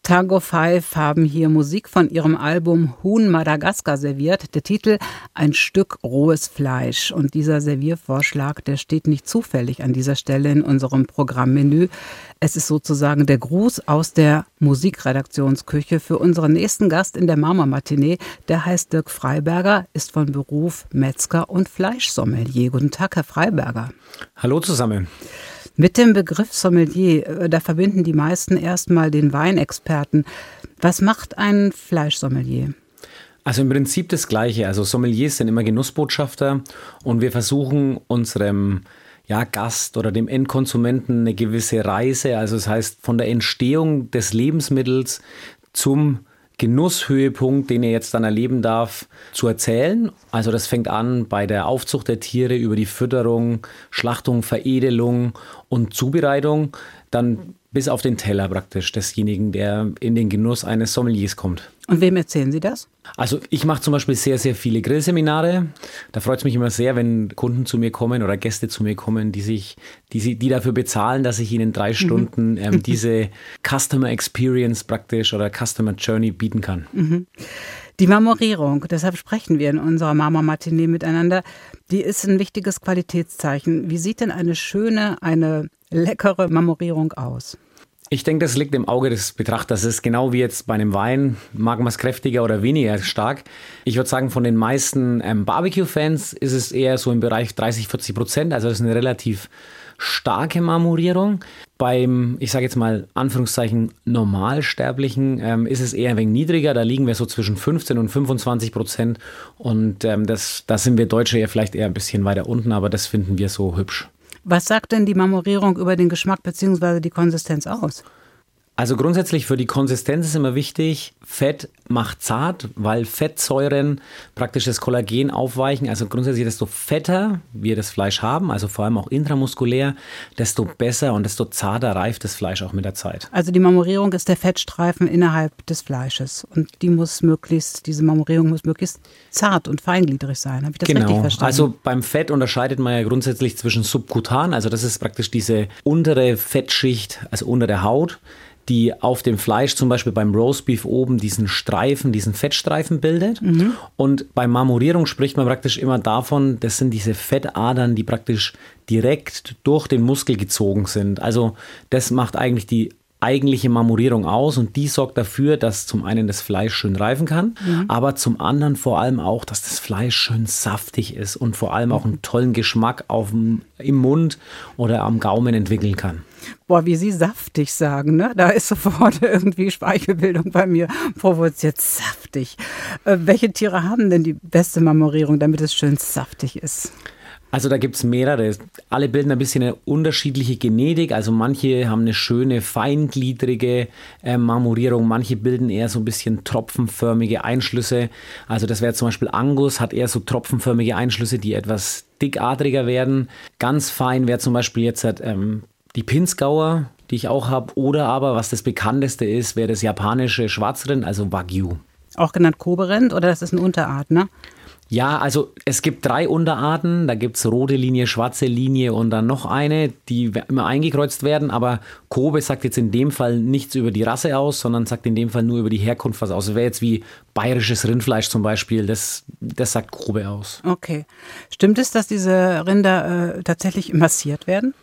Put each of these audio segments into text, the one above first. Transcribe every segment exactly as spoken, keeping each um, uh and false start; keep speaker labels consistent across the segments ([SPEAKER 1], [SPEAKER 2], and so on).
[SPEAKER 1] Tango Five haben hier Musik von ihrem Album Huhn Madagaskar serviert. Der Titel Ein Stück rohes Fleisch. Und dieser Serviervorschlag, der steht nicht zufällig an dieser Stelle in unserem Programmmenü. Es ist sozusagen der Gruß aus der Musikredaktionsküche für unseren nächsten Gast in der Marmor-Matinee. Der heißt Dirk Freiberger, ist von Beruf Metzger und Fleischsommelier. Guten Tag, Herr Freiberger.
[SPEAKER 2] Hallo zusammen.
[SPEAKER 1] Mit dem Begriff Sommelier, da verbinden die meisten erstmal den Weinexperten. Was macht ein Fleischsommelier?
[SPEAKER 2] Also im Prinzip das Gleiche. Also Sommeliers sind immer Genussbotschafter und wir versuchen unserem ja, Gast oder dem Endkonsumenten eine gewisse Reise, also das heißt von der Entstehung des Lebensmittels zum Genusshöhepunkt, den er jetzt dann erleben darf, zu erzählen. Also das fängt an bei der Aufzucht der Tiere über die Fütterung, Schlachtung, Veredelung und Zubereitung, dann bis auf den Teller praktisch desjenigen, der in den Genuss eines Sommeliers kommt.
[SPEAKER 1] Und wem erzählen Sie das?
[SPEAKER 2] Also ich mache zum Beispiel sehr, sehr viele Grillseminare. Da freut es mich immer sehr, wenn Kunden zu mir kommen oder Gäste zu mir kommen, die sich, die, sie, die dafür bezahlen, dass ich ihnen drei mhm. Stunden ähm, diese Customer Experience praktisch oder Customer Journey bieten kann.
[SPEAKER 1] Mhm. Die Marmorierung, deshalb sprechen wir in unserer Marmor-Matinee miteinander, die ist ein wichtiges Qualitätszeichen. Wie sieht denn eine schöne, eine leckere Marmorierung aus?
[SPEAKER 2] Ich denke, das liegt im Auge des Betrachters. Das ist genau wie jetzt bei einem Wein, mag man es kräftiger oder weniger stark. Ich würde sagen, von den meisten ähm, Barbecue-Fans ist es eher so im Bereich dreißig, vierzig Prozent. Also das ist eine relativ starke Marmorierung. Beim, ich sage jetzt mal Anführungszeichen, Normalsterblichen ähm, ist es eher ein wenig niedriger. Da liegen wir so zwischen fünfzehn und fünfundzwanzig Prozent. Und ähm, das, da sind wir Deutsche ja vielleicht eher ein bisschen weiter unten, aber das finden wir so hübsch.
[SPEAKER 1] Was sagt denn die Marmorierung über den Geschmack bzw. die Konsistenz aus?
[SPEAKER 2] Also grundsätzlich für die Konsistenz ist immer wichtig, Fett macht zart, weil Fettsäuren praktisch das Kollagen aufweichen. Also grundsätzlich, desto fetter wir das Fleisch haben, also vor allem auch intramuskulär, desto besser und desto zarter reift das Fleisch auch mit der Zeit.
[SPEAKER 1] Also die Marmorierung ist der Fettstreifen innerhalb des Fleisches und die muss möglichst, diese Marmorierung muss möglichst zart und feingliedrig sein. Habe ich das
[SPEAKER 2] genau.
[SPEAKER 1] richtig verstanden?
[SPEAKER 2] Also beim Fett unterscheidet man ja grundsätzlich zwischen subkutan, also das ist praktisch diese untere Fettschicht, also unter der Haut, die auf dem Fleisch zum Beispiel beim Roastbeef oben diesen Streifen, diesen Fettstreifen bildet. Mhm. Und bei Marmorierung spricht man praktisch immer davon, das sind diese Fettadern, die praktisch direkt durch den Muskel gezogen sind. Also das macht eigentlich die eigentliche Marmorierung aus und die sorgt dafür, dass zum einen das Fleisch schön reifen kann, mhm. aber zum anderen vor allem auch, dass das Fleisch schön saftig ist und vor allem auch einen tollen Geschmack auf dem, im Mund oder am Gaumen entwickeln kann.
[SPEAKER 1] Boah, wie Sie saftig sagen, ne? Da ist sofort irgendwie Speichelbildung bei mir provoziert. Saftig. Äh, welche Tiere haben denn die beste Marmorierung, damit es schön saftig ist?
[SPEAKER 2] Also da gibt es mehrere. Alle bilden ein bisschen eine unterschiedliche Genetik. Also manche haben eine schöne, feingliedrige äh, Marmorierung. Manche bilden eher so ein bisschen tropfenförmige Einschlüsse. Also das wäre zum Beispiel Angus, hat eher so tropfenförmige Einschlüsse, die etwas dickadriger werden. Ganz fein wäre zum Beispiel jetzt ähm, die Pinzgauer, die ich auch habe. Oder aber, was das bekannteste ist, wäre das japanische Schwarzrind, also Wagyu. Auch genannt Kobe-Rind oder das ist eine Unterart, ne? Ja, also es gibt drei Unterarten, da gibt es rote Linie, schwarze Linie und dann noch eine, die immer eingekreuzt werden, aber Kobe sagt jetzt in dem Fall nichts über die Rasse aus, sondern sagt in dem Fall nur über die Herkunft was aus. Das wäre jetzt wie bayerisches Rindfleisch zum Beispiel, das, das sagt Kobe aus. Okay. Stimmt es, dass diese Rinder äh, tatsächlich massiert werden?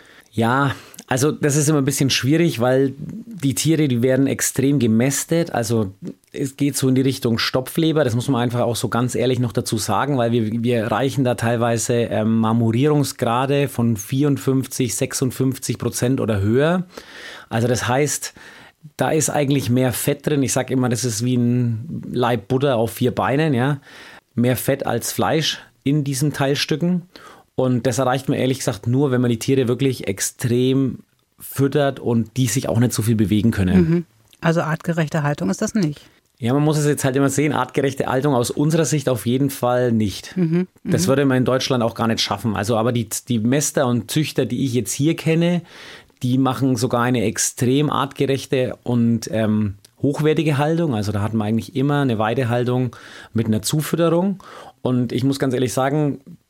[SPEAKER 2] Ja, also das ist immer ein bisschen schwierig, weil die Tiere, die werden extrem gemästet. Also es geht so in die Richtung Stopfleber, das muss man einfach auch so ganz ehrlich noch dazu sagen, weil wir, wir erreichen da teilweise ähm, Marmorierungsgrade von vierundfünfzig, sechsundfünfzig Prozent oder höher. Also das heißt, da ist eigentlich mehr Fett drin. Ich sage immer, das ist wie ein Laib Butter auf vier Beinen, ja. Mehr Fett als Fleisch in diesen Teilstücken. Und das erreicht man ehrlich gesagt nur, wenn man die Tiere wirklich extrem füttert und die sich auch nicht so viel bewegen können. Mhm. Also artgerechte Haltung ist das nicht? Ja, man muss es jetzt halt immer sehen, artgerechte Haltung aus unserer Sicht auf jeden Fall nicht. Mhm. Das würde man in Deutschland auch gar nicht schaffen. Also aber die, die Mäster und Züchter, die ich jetzt hier kenne, die machen sogar eine extrem artgerechte und ähm, hochwertige Haltung. Also da hat man eigentlich immer eine Weidehaltung mit einer Zufütterung. Und ich muss ganz ehrlich sagen,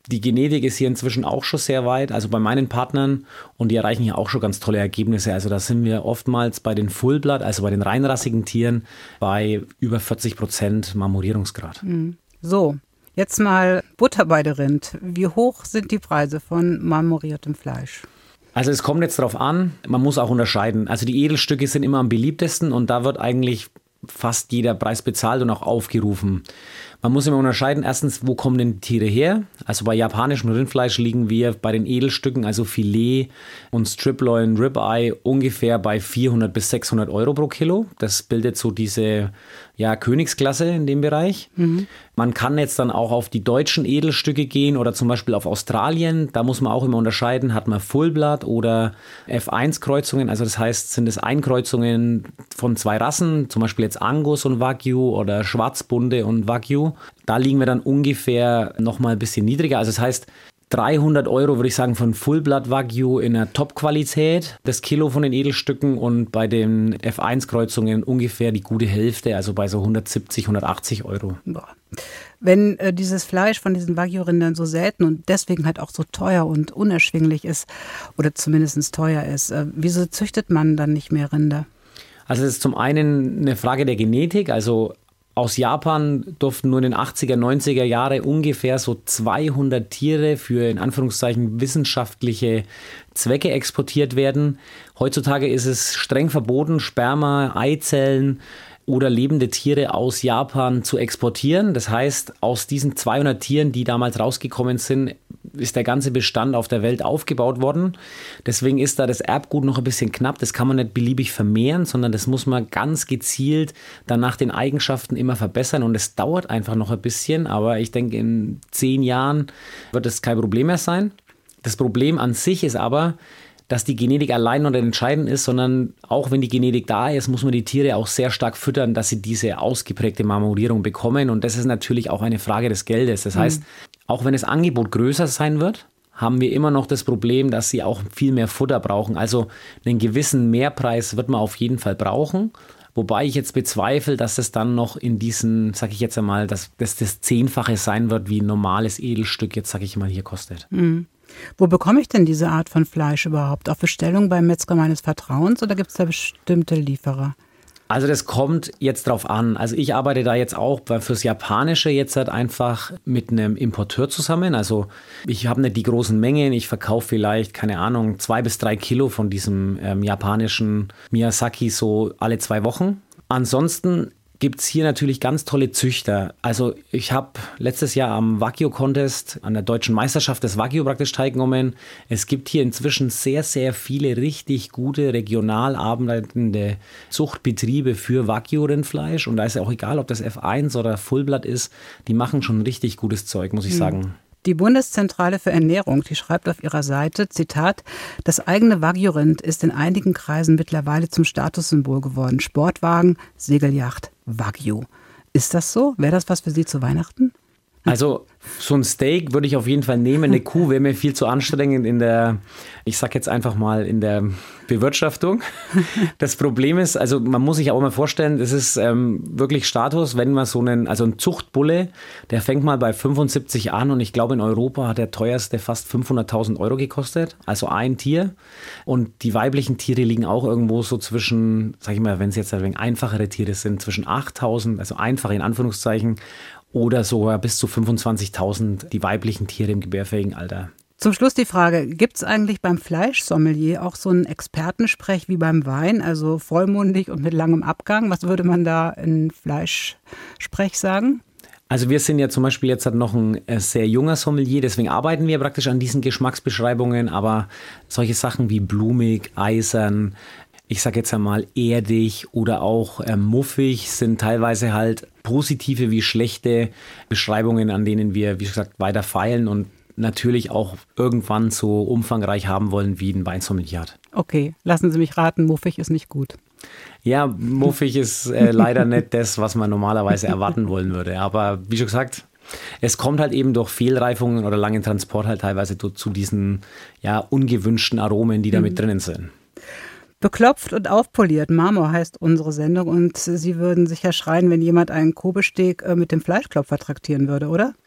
[SPEAKER 2] Die Genetik ist hier inzwischen auch schon sehr weit, also bei meinen Partnern, und die erreichen hier auch schon ganz tolle Ergebnisse. Also da sind wir oftmals bei den Fullblood, also bei den reinrassigen Tieren, bei über vierzig Prozent Marmorierungsgrad.
[SPEAKER 1] So, jetzt mal Butter bei der Rind. Wie hoch sind die Preise von marmoriertem Fleisch?
[SPEAKER 2] Also es kommt jetzt drauf an, man muss auch unterscheiden. Also die Edelstücke sind immer am beliebtesten und da wird eigentlich fast jeder Preis bezahlt und auch aufgerufen. Man muss immer unterscheiden, erstens, wo kommen denn die Tiere her? Also bei japanischem Rindfleisch liegen wir bei den Edelstücken, also Filet und Striploin, Ribeye, ungefähr bei vierhundert bis sechshundert Euro pro Kilo. Das bildet so diese ja, Königsklasse in dem Bereich. Mhm. Man kann jetzt dann auch auf die deutschen Edelstücke gehen oder zum Beispiel auf Australien. Da muss man auch immer unterscheiden, hat man Fullblood oder F eins Kreuzungen. Also das heißt, sind es Einkreuzungen von zwei Rassen, zum Beispiel jetzt Angus und Wagyu oder Schwarzbunde und Wagyu. Da liegen wir dann ungefähr noch mal ein bisschen niedriger. Also das heißt, dreihundert Euro würde ich sagen von Fullblood Wagyu in der Top-Qualität, das Kilo von den Edelstücken, und bei den F eins Kreuzungen ungefähr die gute Hälfte, also bei so hundertsiebzig, hundertachtzig Euro.
[SPEAKER 1] Boah. Wenn äh, dieses Fleisch von diesen Wagyu-Rindern so selten und deswegen halt auch so teuer und unerschwinglich ist oder zumindest teuer ist, äh, wieso züchtet man dann nicht mehr Rinder?
[SPEAKER 2] Also das ist zum einen eine Frage der Genetik, also aus Japan durften nur in den achtziger, neunziger Jahre ungefähr so zweihundert Tiere für in Anführungszeichen wissenschaftliche Zwecke exportiert werden. Heutzutage ist es streng verboten, Sperma, Eizellen oder lebende Tiere aus Japan zu exportieren. Das heißt, aus diesen zweihundert Tieren, die damals rausgekommen sind, ist der ganze Bestand auf der Welt aufgebaut worden. Deswegen ist da das Erbgut noch ein bisschen knapp. Das kann man nicht beliebig vermehren, sondern das muss man ganz gezielt dann nach den Eigenschaften immer verbessern. Und es dauert einfach noch ein bisschen. Aber ich denke, in zehn Jahren wird es kein Problem mehr sein. Das Problem an sich ist aber, dass die Genetik allein noch nicht entscheidend ist, sondern auch wenn die Genetik da ist, muss man die Tiere auch sehr stark füttern, dass sie diese ausgeprägte Marmorierung bekommen. Und das ist natürlich auch eine Frage des Geldes. Das heißt, auch wenn das Angebot größer sein wird, haben wir immer noch das Problem, dass sie auch viel mehr Futter brauchen. Also einen gewissen Mehrpreis wird man auf jeden Fall brauchen. Wobei ich jetzt bezweifle, dass es dann noch in diesen, sag ich jetzt einmal, dass das das Zehnfache sein wird, wie ein normales Edelstück jetzt, sag ich mal, hier kostet.
[SPEAKER 1] Mhm. Wo bekomme ich denn diese Art von Fleisch überhaupt? Auf Bestellung beim Metzger meines Vertrauens oder gibt es da bestimmte Lieferer?
[SPEAKER 2] Also das kommt jetzt drauf an. Also ich arbeite da jetzt auch fürs Japanische jetzt halt einfach mit einem Importeur zusammen. Also ich habe nicht die großen Mengen. Ich verkaufe vielleicht, keine Ahnung, zwei bis drei Kilo von diesem ähm, japanischen Miyazaki so alle zwei Wochen. Ansonsten gibt es hier natürlich ganz tolle Züchter. Also ich habe letztes Jahr am Wagyu-Contest, an der deutschen Meisterschaft des Wagyu praktisch teilgenommen. Es gibt hier inzwischen sehr, sehr viele richtig gute regional arbeitende Zuchtbetriebe für Wagyu-Rindfleisch. Und da ist ja auch egal, ob das F eins oder Fullblood ist, die machen schon richtig gutes Zeug, muss ich sagen.
[SPEAKER 1] Die Bundeszentrale für Ernährung, die schreibt auf ihrer Seite, Zitat, das eigene Wagyu-Rind ist in einigen Kreisen mittlerweile zum Statussymbol geworden. Sportwagen, Segelyacht, Wagyu. Ist das so? Wäre das was für Sie zu Weihnachten?
[SPEAKER 2] Also so ein Steak würde ich auf jeden Fall nehmen. Eine Kuh wäre mir viel zu anstrengend in der, ich sag jetzt einfach mal, in der Bewirtschaftung. Das Problem ist, also man muss sich auch mal vorstellen, das ist ähm, wirklich Status, wenn man so einen, also ein Zuchtbulle, der fängt mal bei fünfundsiebzig an und ich glaube in Europa hat der teuerste fast fünfhunderttausend Euro gekostet, also ein Tier. Und die weiblichen Tiere liegen auch irgendwo so zwischen, sag ich mal, wenn es jetzt ein wenig einfachere Tiere sind, zwischen achttausend, also einfach in Anführungszeichen, oder sogar bis zu fünfundzwanzigtausend die weiblichen Tiere im gebärfähigen Alter.
[SPEAKER 1] Zum Schluss die Frage, gibt es eigentlich beim Fleischsommelier auch so einen Expertensprech wie beim Wein, also vollmundig und mit langem Abgang? Was würde man da in Fleischsprech sagen?
[SPEAKER 2] Also wir sind ja zum Beispiel jetzt noch ein sehr junger Sommelier, deswegen arbeiten wir praktisch an diesen Geschmacksbeschreibungen, aber solche Sachen wie blumig, eisern, ich sage jetzt einmal erdig oder auch äh, muffig sind teilweise halt positive wie schlechte Beschreibungen, an denen wir, wie gesagt, weiter feilen und natürlich auch irgendwann so umfangreich haben wollen, wie ein Weinsommelier hat.
[SPEAKER 1] Okay, lassen Sie mich raten, muffig ist nicht gut.
[SPEAKER 2] Ja, muffig ist äh, leider nicht das, was man normalerweise erwarten wollen würde. Aber wie schon gesagt, es kommt halt eben durch Fehlreifungen oder langen Transport halt teilweise zu, zu diesen ja, ungewünschten Aromen, die da mit drinnen sind.
[SPEAKER 1] Beklopft und aufpoliert, Marmor heißt unsere Sendung und Sie würden sicher schreien, wenn jemand einen Kobe-Steak mit dem Fleischklopfer traktieren würde, oder?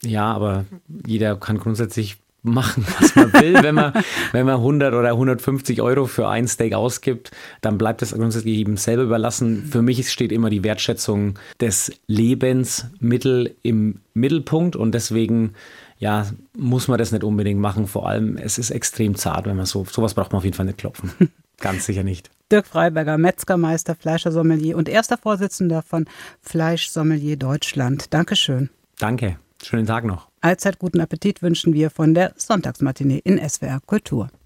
[SPEAKER 2] Ja, aber jeder kann grundsätzlich machen, was man will. Wenn man, wenn man hundert oder hundertfünfzig Euro für ein Steak ausgibt, dann bleibt das grundsätzlich jedem selber überlassen. Für mich steht immer die Wertschätzung des Lebensmittel im Mittelpunkt und deswegen ja, muss man das nicht unbedingt machen. Vor allem, es ist extrem zart, wenn man so, sowas braucht man auf jeden Fall nicht klopfen. Ganz sicher nicht.
[SPEAKER 1] Dirk Freiberger, Metzgermeister, Fleischersommelier und erster Vorsitzender von Fleischsommelier Deutschland. Dankeschön.
[SPEAKER 2] Danke. Schönen Tag noch.
[SPEAKER 1] Allzeit guten Appetit wünschen wir von der Sonntagsmatinee in S W R Kultur.